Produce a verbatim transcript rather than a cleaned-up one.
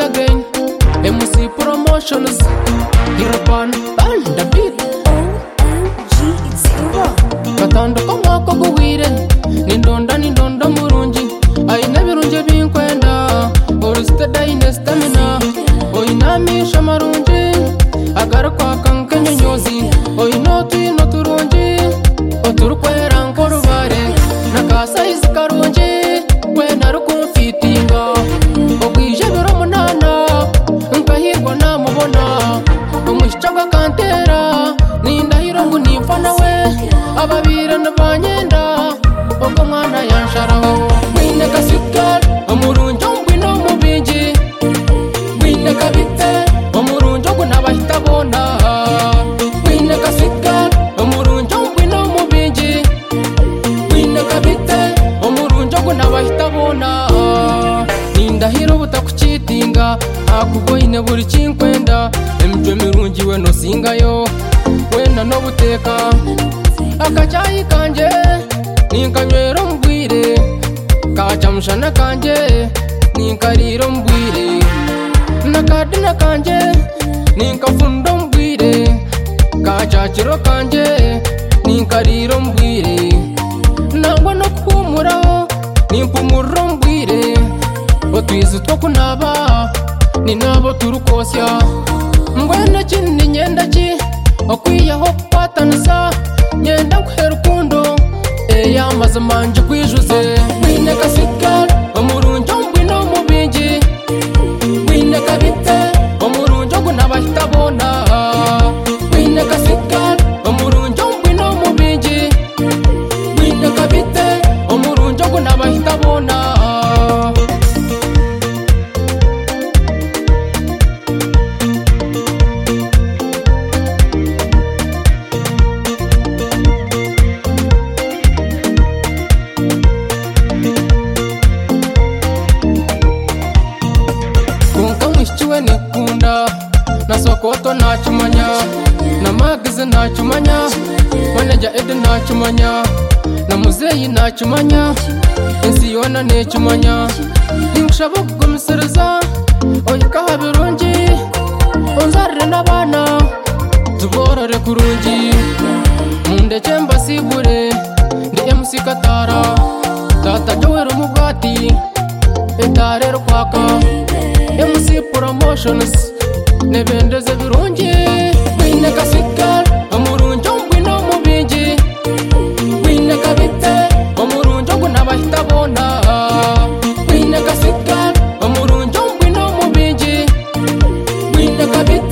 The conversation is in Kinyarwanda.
again. M C Promotions, Hirapan, and the beat. Katanda kamwako guwire, nindonda nindonda murunji. Aina birunje binkwenda, oriste daine stamina. Oinamisha marunji, agara kwa kankenyo nyozi. Oino tuino turunji, oturukwera nkorubare. Nakasa izikarunji, kwena rukumfitinga. Ogwije biro munana, nkahirwa namubona. Omushichaga kantera, nindahiro ngu nimfana we. Ababira nabanyenda, ogo mwana yansharaho. Mwine kasikal, omurunjo mbwino mubinji. Mwine kabite, omurunjo gu nabahitabona. Mwine kasikal, omurunjo mbwino mubinji. Mwine kabite, omurunjo gu nabahitabona. Nindahiro butakuchitinga, akugoine buri chinkwenda. Emjwe mirungi we no singayo, wena no buteka. Akachayi kanje, ninkanywero mbwire. Kachamushana kanje, ninkariro mbwire. Nakadina kanje, ninkafundo mbwire. Kachachiro kanje, ninkariro mbwire. Nangwa no kuhumuraho, nimpumuro mbwire. Otwizu two kunaba, ninabo turukosya. Mbwenda ki ninyenda ki, okwiyaho kwatanisa. Nyenda nkuhera ukundo, eya maze manje kwijuze. Mwine kasikal, omurunjo mbwino mubinji. Mwine kabite, omurunjo gu nabahitabona. Mwine kasikal, omurunjo mbwino mubinji. Mwine kabite, omurunjo gu nabahitabona. Mwishiwe nikunda, na Sokoto nachumanya. Na Magize nachumanya, Manager Ed nachumanya. Na Muzeyi nachumanya, Ensiyona nechumanya. Ninkushaba kugumisereza, oyikaha birungi. Onzarire n'abana, tuborore kurungi. Mundeke mbasibure, ndi M C Katara. Tata Joel Mugati, etare rukwaka. M C Promotions, nebendeze birungi. Mwine kasikal, omurunjo mbwino mubinji. Mwine kabite, omurunjo gu nabahitabona. Mwine kasikal, omurunjo mbwino mubinji. Mwine kabite.